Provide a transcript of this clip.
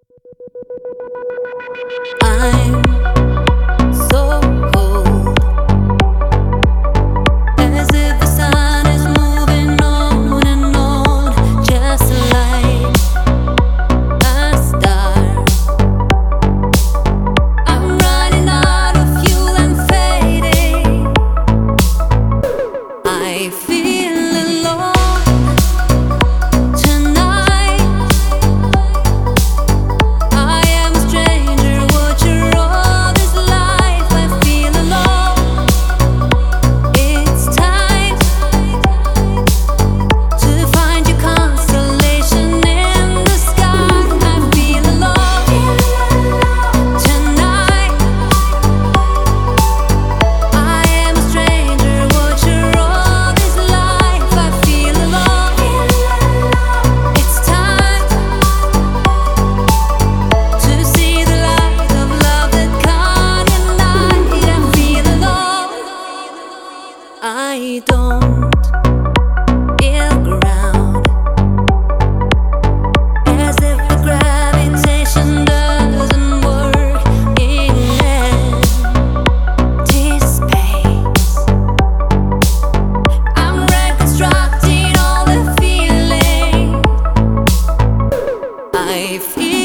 I'm so cold, as if the sun is moving on and on, just like a star. I'm running out of fuel and fading. I feel alone tonight. I am a stranger, watcher all this life. I feel alone. It's time to find your constellation in the sky. I feel alone tonight. I am a stranger, watcher all this life. I feel alone. It's time to see the light of love that can't unite. I feel alone. I don't feel ground, as if the gravitation doesn't work in empty space. I'm reconstructing all the feeling I feel.